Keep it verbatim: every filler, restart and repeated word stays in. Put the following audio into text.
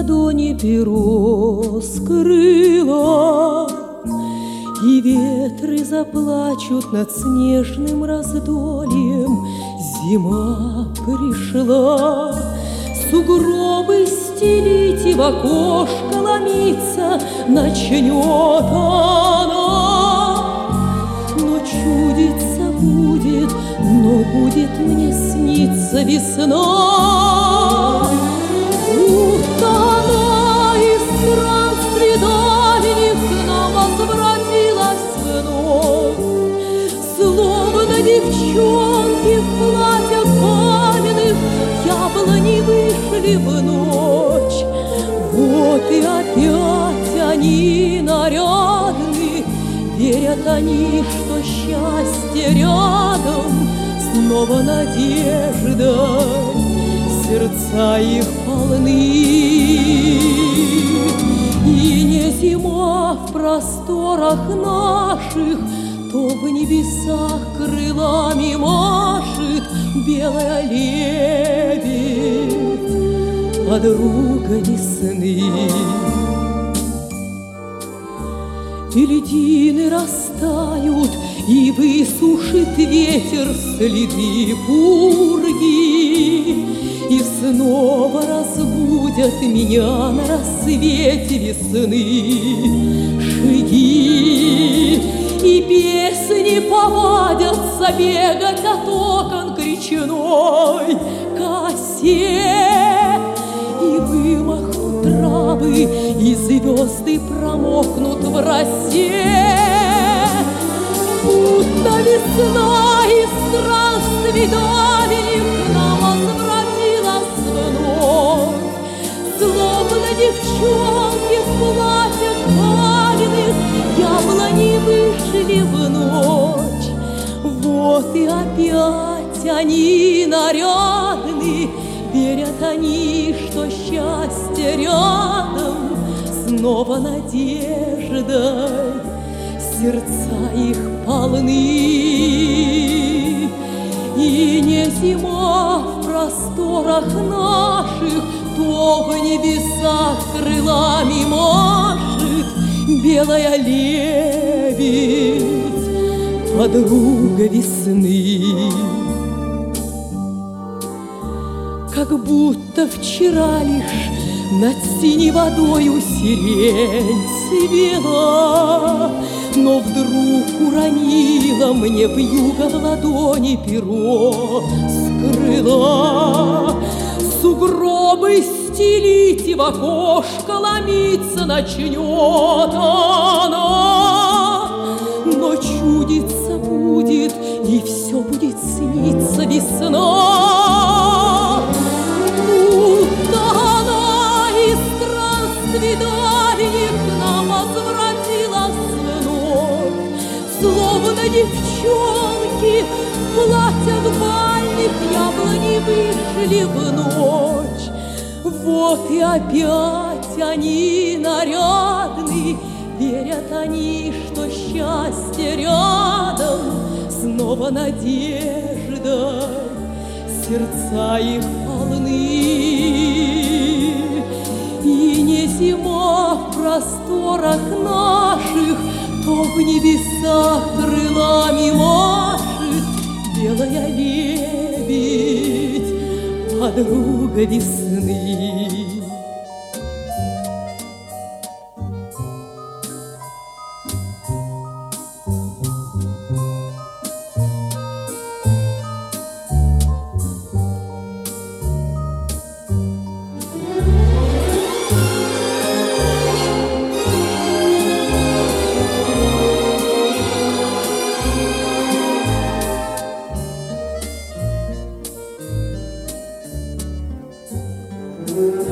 ладони перо скрыла, и ветры заплачут над снежным раздольем. Зима пришла, сугробы стелить и в окошко ломиться начнет она. Но чудится будет, но будет мне сниться весна. Будто она из странствий дальних к нам возвратилась вновь, словно девчонки в платьях каменных яблони вышли в ночь. Вот и опять они нарядны, верят они, что счастье рядом, снова надежда, сердца их полны. И не зима в просторах наших, то в небесах крылами машет белая лебедь, подруга весны. И льдины растают, и высушит ветер следы пурги, и снова разбудят меня на рассвете весны шаги, и песни повадятся бегать от окон к речной косе, и вымахнут травы, и звезды промокнут в росе. Будто весна из странствий дальних к нам возвратилась вновь, словно девчонки в платьях каменных яблони вышли в ночь. Вот и опять они нарядны, верят они, что счастье рядом, снова надеждой сердца их полны. И не зима в просторах наших, то в небесах крылами машет белая лебедь, подруга весны. Как будто вчера лишь над синей водою сирень цвела, но вдруг уронила мне вьюга в ладони перо скрыла. Сугробы стелить и в окошко ломиться начнет она, но чудится будет, и все будет сниться весна. Будто она из странствий дальних к нам возвратилась вновь, словно девчонки в платьях бальных яблони вышли в ночь. Вот и опять они нарядны, верят они, что счастье рядом, снова надежда, сердца их полны. И не зима в просторах наших, то в небесах крылами машет белая лебедь, подруга весны.